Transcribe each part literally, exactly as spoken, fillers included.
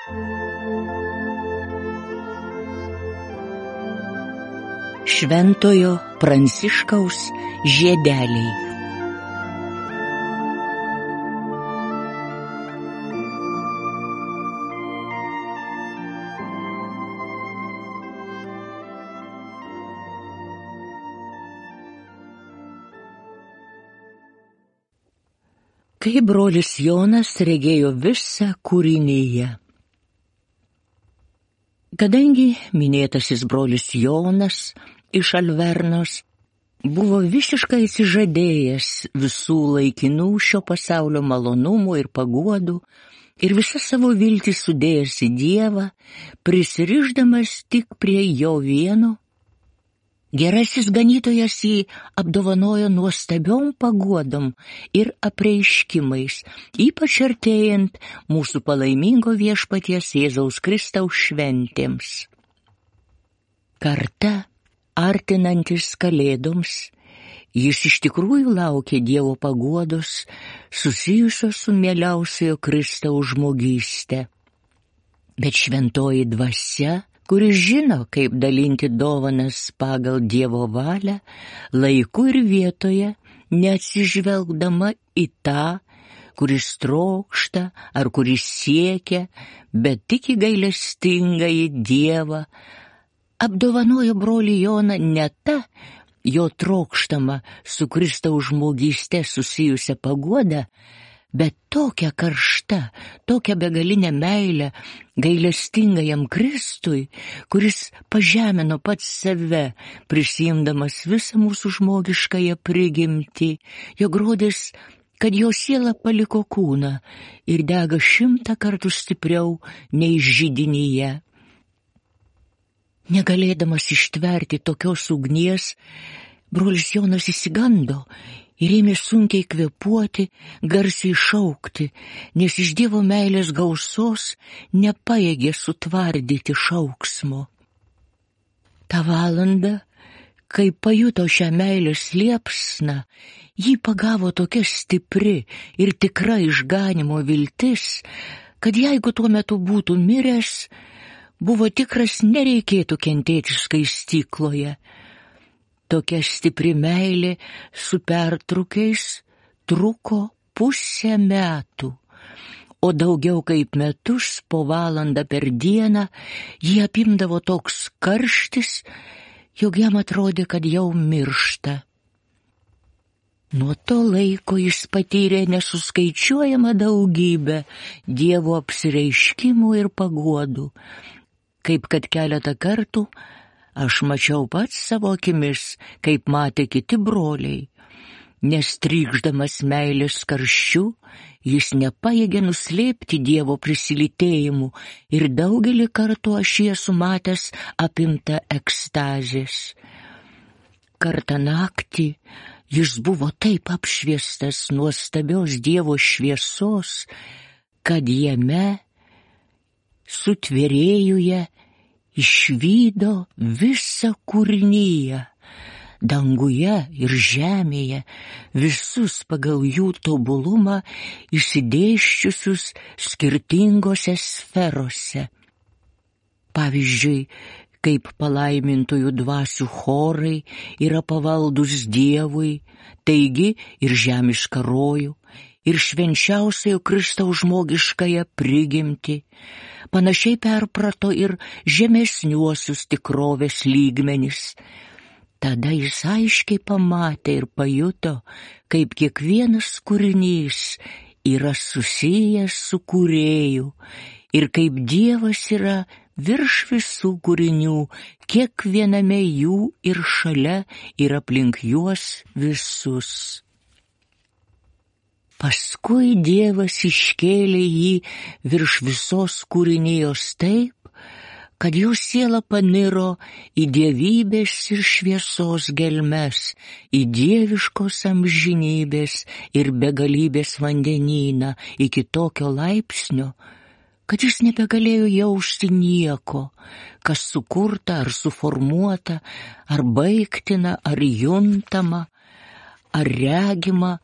Šventojo Pranciškaus žiedeliai. Kai brolis Jonas regėjo visą kūriniją. Kadangi minėtasis brolis Jonas iš Alvernos buvo visiškai atsižadėjęs visų laikinų šio pasaulio malonumų ir paguodų ir visą savo viltį sudėjęs į Dievą, prisirišdamas tik prie jo vieno, gerasis ganytojas jį apdovanojo nuostabiom paguodom ir apreiškimais, ypač artėjant mūsų palaimingo viešpaties Jėzaus Kristaus šventėms. Kartą, artinantis Kalėdoms, jis iš tikrųjų laukė Dievo paguodos susijusios su mieliausiojo Kristaus žmogyste. Bet šventoji dvasia, kuris žino, kaip dalinti dovanas pagal Dievo valią, laiku ir vietoje, neatsižvelgdama į tą, kuris trokšta ar kuris siekia, bet tik į gailestingąjį Dievą, apdovanojo brolį Joną ne ta jo trokštama su Kristaus žmogyste susijusią paguodą, bet tokia karšta, tokia begalinė meilė gailestingajam Kristui, kuris pažemino pats save, prisiimdamas visą mūsų žmogiškąją prigimtį, jog rodės, kad jo siela paliko kūną ir dega šimtą kartų stipriau nei židinyje. Negalėdamas ištverti tokios ugnies, brolis Jonas išsigando ir ėmė sunkiai kvėpuoti, garsiai šaukti, nes iš Dievo meilės gausos nepajėgė sutvardyti šauksmo. Ta valanda, kai pajuto šią meilės liepsną, jį pagavo tokia stipri ir tikra išganimo viltis, kad jeigu tuo metu būtų miręs, buvo tikras nereikėtų kentėti skaistykloje. Tokia stipri meilė su pertrūkiais truko pusę metų, o daugiau kaip metus po valandą per dieną jį apimdavo toks karštis, jog jam atrodė, kad jau miršta. Nuo to laiko jis patyrė nesuskaičiuojamą daugybę Dievo apsireiškimų ir paguodų, kaip kad keletą kartų aš mačiau pats savo akimis, kaip matė kiti broliai, nes trykšdamas meilės karščiu, jis nepajėgė nuslėpti Dievo prisilietėjimų ir daugelį kartų aš jį esu matęs apimtą ekstazės. Kartą naktį jis buvo taip apšviestas nuostabios Dievo šviesos, kad jame, sutvėrėjuje, išvydo visą kūriniją, danguje ir žemėje, visus pagal jų tobulumą išsidėsčiusius skirtingose sferose. Pavyzdžiui, kaip palaimintųjų dvasių chorai yra pavaldus Dievui, taigi ir žemišką rojų, ir švenčiausiojo Kristaus žmogiškąją prigimtį, panašiai perprato ir žemesniuosius tikrovės lygmenis. Tada jis aiškiai pamatė ir pajuto, kaip kiekvienas kūrinys yra susijęs su kūrėju ir kaip Dievas yra virš visų kūrinių, kiekviename jų ir šalia ir aplink juos visus. Paskui Dievas iškėlė jį virš visos kūrinijos taip, kad jo siela paniro į dievybės ir šviesos gelmes, į dieviškos amžinybės ir begalybės vandenyną iki tokio laipsnio, kad jis nebegalėjo jausti nieko, kas sukurta ar suformuota, ar baigtina, ar juntama, ar regima,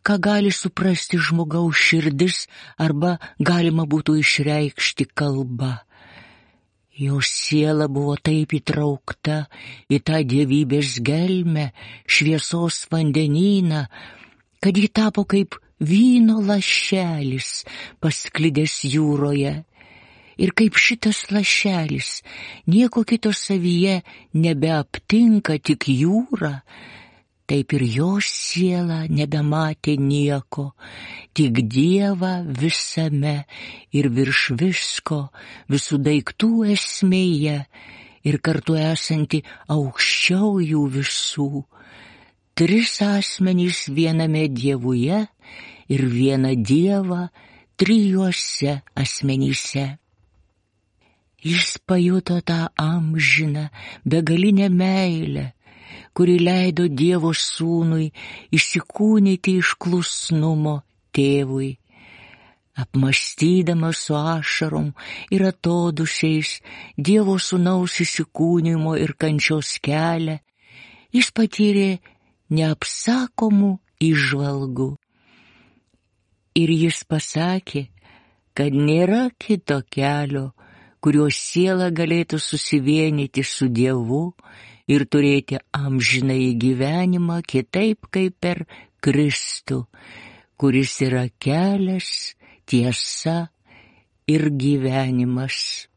ką gali suprasti žmogaus širdis arba galima būtų išreikšti kalba. Jo siela buvo taip įtraukta į tą dievybės gelmę, šviesos vandenyną, kad ji tapo kaip vyno lašelis pasklidęs jūroje. Ir kaip šitas lašelis nieko kito savyje nebeaptinka, tik jūra, taip ir jos siela nebematė nieko, tik Dievą visame ir virš visko, visų daiktų esmėje ir kartu esanti aukščiau jų visų. Tris asmenys viename Dievuje ir vieną Dievą trijuose asmenyse. Jis pajuto tą amžiną, begalinę meilę, kuri leido Dievo sūnui įsikūnyti iš klusnumo tėvui. Apmąstydamas su ašarom ir atodusiais Dievo sūnaus įsikūnimo ir kančios kelią, jis patyrė neapsakomų įžvalgų. Ir jis pasakė, kad nėra kito kelio, kurio siela galėtų susivienyti su Dievu ir turėti amžinąjį gyvenimą kitaip kaip per Kristų, kuris yra kelias, tiesa ir gyvenimas.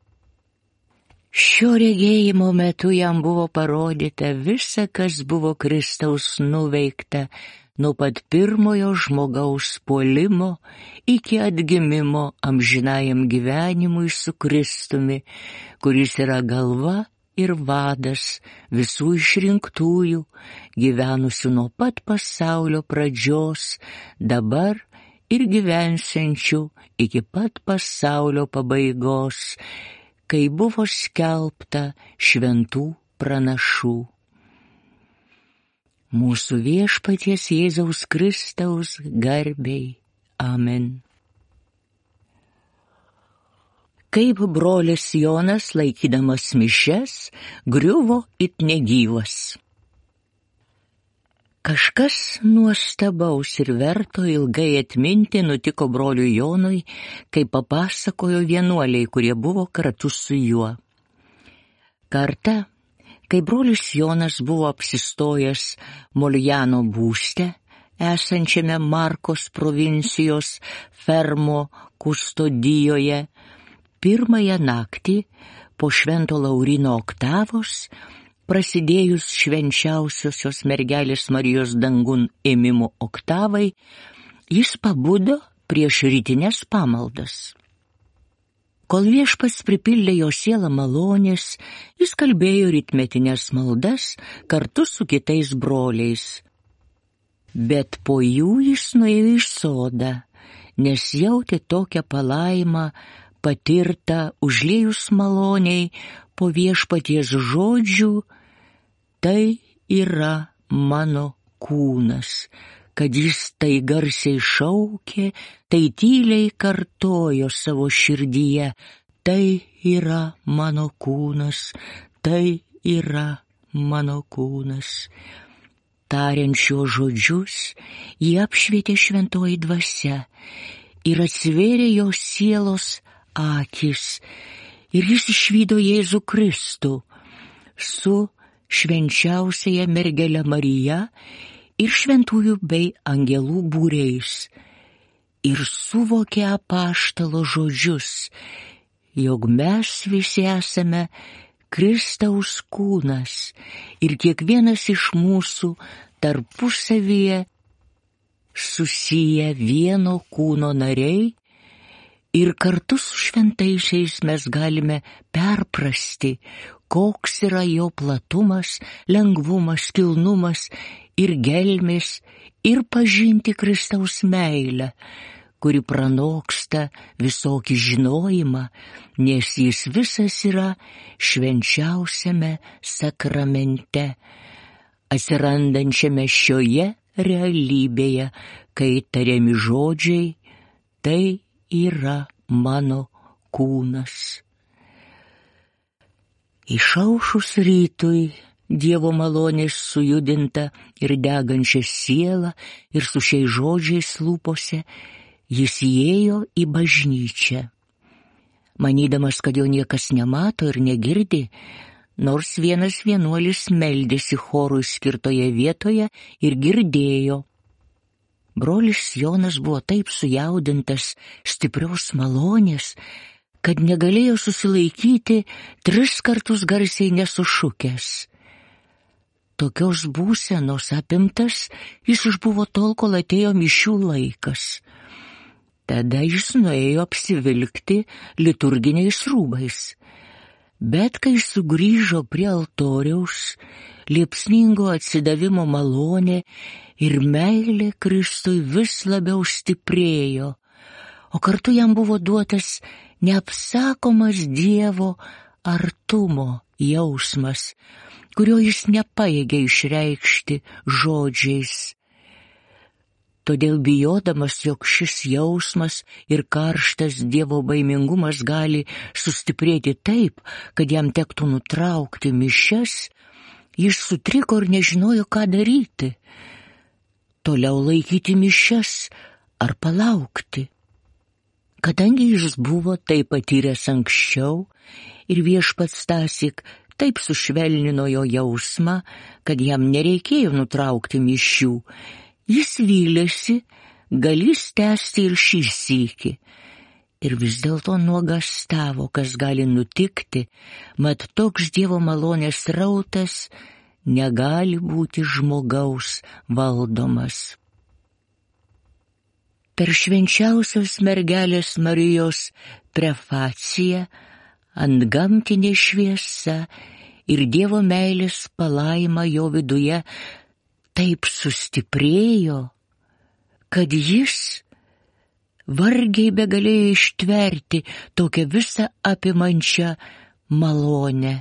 Šio regėjimo metu jam buvo parodyta visa, kas buvo Kristaus nuveikta nuo pat pirmojo žmogaus puolimo iki atgimimo amžinajam gyvenimui su Kristumi, kuris yra galva ir vadas visų išrinktųjų, gyvenusių nuo pat pasaulio pradžios, dabar ir gyvensiančių iki pat pasaulio pabaigos, kai buvo skelbta šventų pranašų. Mūsų Viešpaties Jėzaus Kristaus garbei. Amen. Kaip brolis Jonas, laikydamas mišias, griuvo it negyvas. Kažkas nuostabaus ir verto ilgai atminti nutiko broliui Jonui, kai papasakojo vienuoliai, kurie buvo kartu su juo. Kartą, kai brolis Jonas buvo apsistojęs Moljano būste, esančiame Markos provincijos Fermo kustodijoje, pirmąją naktį po švento Laurino oktavos, prasidėjus švenčiausiosios mergelės Marijos dangun ėmimo oktavai, jis pabudo prieš rytinės pamaldas. Kol Viešpats pripildė jo sielą malonės, jis kalbėjo rytmetinės maldas kartu su kitais broliais. Bet po jų jis nuėjo į sodą, nes jautė tokią palaimą patirtą užliejus maloniai po Viešpaties žodžių: tai yra mano kūnas. Kad jis tai garsiai šaukė, tai tyliai kartojo savo širdyje: tai yra mano kūnas, tai yra mano kūnas. Tariant šiuos žodžius, jį apšvietė šventoji dvasia ir atsivėrė jo sielos akys, ir jis išvydo Jėzų Kristų su švenčiausiaja mergele Marija ir šventųjų bei angelų būriais, ir suvokė apaštalo žodžius, jog mes visi esame Kristaus kūnas ir kiekvienas iš mūsų tarpusavyje susiję vieno kūno nariai, ir kartu su šventaisiais mes galime perprasti, koks yra jo platumas, lengvumas, kilnumas ir gelmės, ir pažinti Kristaus meilę, kuri pranoksta visokį žinojimą, nes jis visas yra švenčiausiame sakramente, atsirandančiame šioje realybėje, kai tariami žodžiai: tai yra mano kūnas. Išaušus rytui Dievo malonės sujudinta ir degančią sielą ir su šiais žodžiais lūpose, jis įėjo į bažnyčią. Manydamas, kad jo niekas nemato ir negirdi, nors vienas vienuolis meldėsi chorui skirtoje vietoje ir girdėjo. Brolis Jonas buvo taip sujaudintas stiprios malonės, kad negalėjo susilaikyti, tris kartus garsiai nesušukęs. Tokios būsenos apimtas jis išbuvo tol, kol atėjo mišių laikas. Tada jis nuėjo apsivilkti liturginiais rūbais. Bet kai sugrįžo prie altoriaus, liepsningo atsidavimo malonė ir meilė Kristui vis labiau stiprėjo, o kartu jam buvo duotas neapsakomas Dievo artumo jausmas, kurio jis nepajėgė išreikšti žodžiais. Todėl bijodamas, jog šis jausmas ir karštas Dievo baimingumas gali sustiprėti taip, kad jam tektų nutraukti mišias, jis sutriko ir nežinojo, ką daryti. Toliau laikyti mišias ar palaukti. Kadangi jis buvo tai patyręs anksčiau ir viešpats tąsyk taip sušvelnino jo jausmą, kad jam nereikėjo nutraukti mišių, jis vylėsi, galės tęsti ir šį sykį. Ir vis dėlto nuogąstavo, kas gali nutikti, mat toks Dievo malonės srautas negali būti žmogaus valdomas. Per švenčiausios mergelės Marijos prefaciją antgamtinė šviesa ir Dievo meilės palaima jo viduje taip sustiprėjo, kad jis vargiai begalėjo ištverti tokią visą apimančią malonę.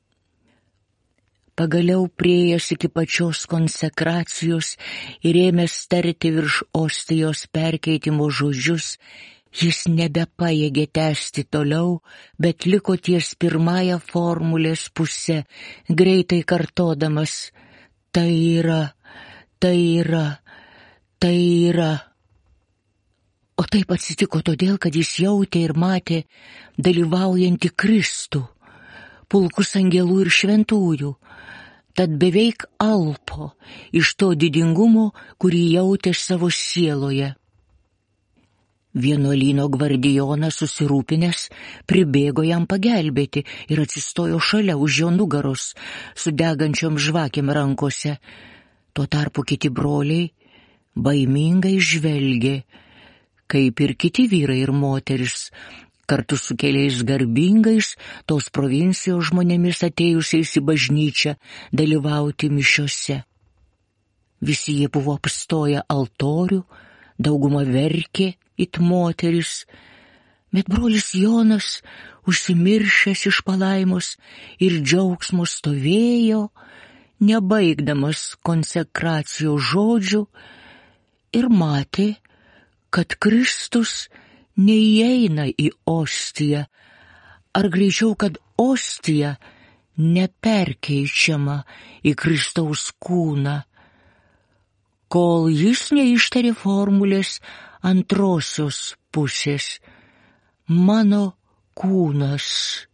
Pagaliau priėjęs iki pačios konsekracijos ir ėmęs tarti virš ostijos perkeitimo žodžius, jis nebepajėgė tęsti toliau, bet liko ties pirmąją formulės pusę, greitai kartodamas: tai yra, tai yra, tai yra. O taip atsitiko todėl, kad jis jautė ir matė dalyvaujantį Kristų, pulkus angelų ir šventųjų, tad beveik alpo iš to didingumo, kurį jautė savo sieloje. Vienuolyno gvardijonas susirūpinęs pribėgo jam pagelbėti ir atsistojo šalia už jo nugaros su degančiom žvakėm rankose. Tuo tarpu kiti broliai baimingai žvelgė, kaip ir kiti vyrai ir moteris, kartu su keliais garbingais tos provincijos žmonėmis atėjusiais į bažnyčią dalyvauti mišiose. Visi jie buvo apstoję altorių, dauguma verkė it moteris, bet brolis Jonas, užsimiršęs iš palaimos ir džiaugsmo, stovėjo, nebaigdamas konsekracijos žodžių, ir matė, kad Kristus neįeina į ostiją, ar greičiau, kad ostija neperkeičiama į Kristaus kūną, kol jis neištarė formulės antrosios pusės: mano kūnas.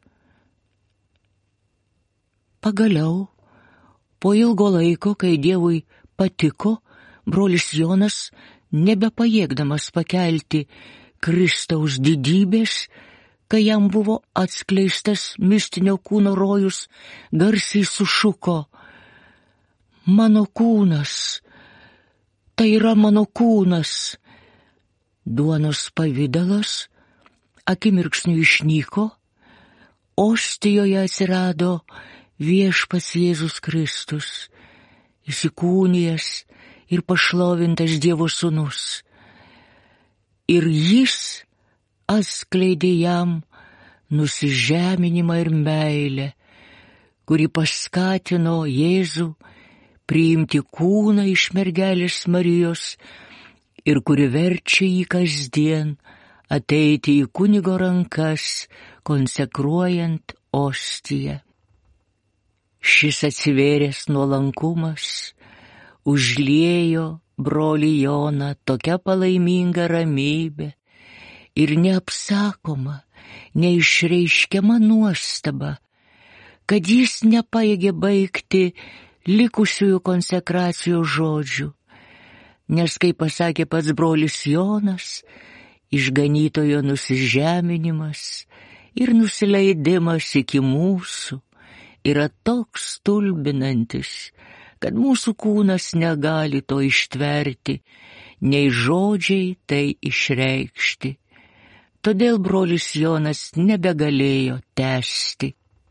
Pagaliau, po ilgo laiko, kai Dievui patiko, brolis Jonas, nebepajėgdamas pakelti Kristaus didybės, kai jam buvo atskleistas mistinio kūno rojus, garsiai sušuko: mano kūnas, tai yra mano kūnas. Duonos pavidalas akimirksniu išnyko, ostijoje atsirado viešpats Jėzus Kristus, įsikūnijęs ir pašlovintas Dievo sūnus. Ir jis atskleidė jam nusižeminimą ir meilę, kuri paskatino Jėzų priimti kūną iš mergelės Marijos ir kuri verčia jį kasdien ateiti į kunigo rankas, konsekruojant ostiją. Šis atsivėręs nuolankumas užliejo brolį Joną tokia palaiminga ramybė ir neapsakoma, neišreiškiama nuostaba, kad jis nepajėgė baigti likusiųjų konsekracijos žodžių, nes, kaip pasakė pats brolis Jonas, išganytojo nusižeminimas ir nusileidimas iki mūsų yra toks stulbinantis, kad mūsų kūnas negali to ištverti, nei žodžiai tai išreikšti. Todėl brolis Jonas nebegalėjo tęsti.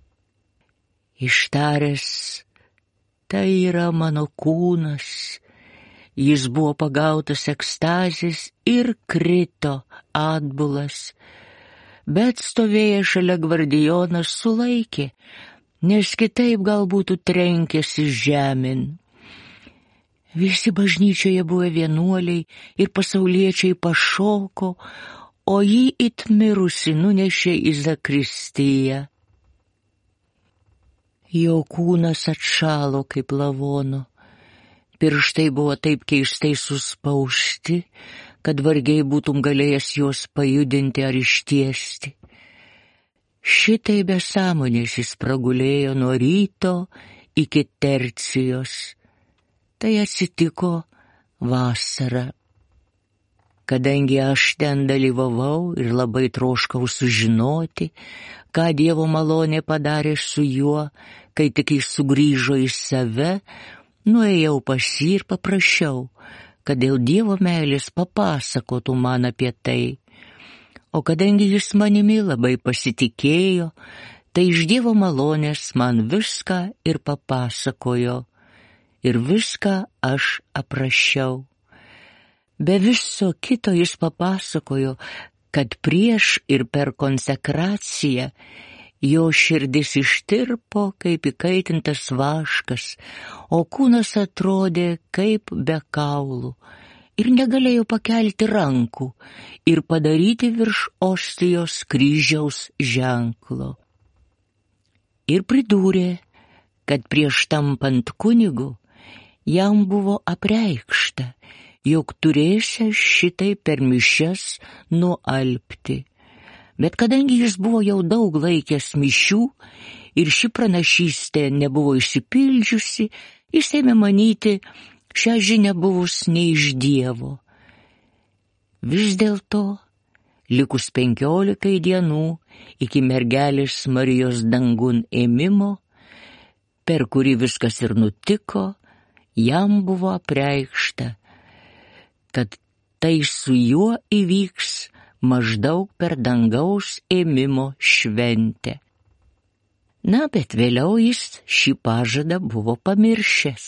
Ištaręs, tai yra mano kūnas, jis buvo pagautas ekstazės ir krito atbulas, bet stovėjęs šalia gvardijonas sulaikė, nes kitaip gal būtų trenkęsi žemėn. Visi bažnyčioje buvę vienuoliai ir pasauliečiai pašoko, o jį it mirusi nunešė į zakristiją. Jo kūnas atšalo kaip lavono. Pirštai buvo taip keistai suspausti, kad vargiai būtum galėjęs juos pajudinti ar ištiesti. Šitai be sąmonės jis pragulėjo nuo ryto iki tercijos. Tai atsitiko vasarą. Kadangi aš ten dalyvavau ir labai troškau sužinoti, ką Dievo malonė padarė su juo, kai tik jis sugrįžo į save, nuėjau pas jį ir paprašiau, kad dėl Dievo meilės papasakotų man apie tai. O kadangi jis manimi labai pasitikėjo, tai iš Dievo malonės man viską ir papasakojo. Ir viską aš aprašiau. Be viso kito jis papasakojo, kad prieš ir per konsekraciją jo širdis ištirpo kaip įkaitintas vaškas, o kūnas atrodė kaip be kaulų. Ir negalėjo pakelti rankų ir padaryti virš ostijos kryžiaus ženklo. Ir pridūrė, kad prieš tampant kunigu jam buvo apreikšta, jog turėsia šitai per mišias nualpti. Bet kadangi jis buvo jau daug laikęs mišių ir ši pranašystė nebuvo išsipildžiusi, jis ėmė manyti, šią žinią buvus ne iš Dievo. Vis dėlto, likus penkiolikai dienų iki mergelės Marijos dangun ėmimo, per kurį viskas ir nutiko, jam buvo apreikšta, kad tai su juo įvyks maždaug per dangaus ėmimo šventę. Na, bet vėliau jis šį pažadą buvo pamiršęs.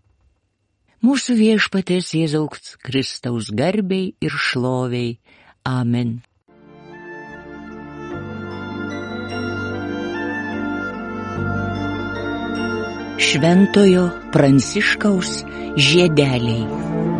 Mūsų viešpaties Jėzaus Kristaus garbei ir šloviai. Amen. Šventojo Pranciškaus žiedeliai.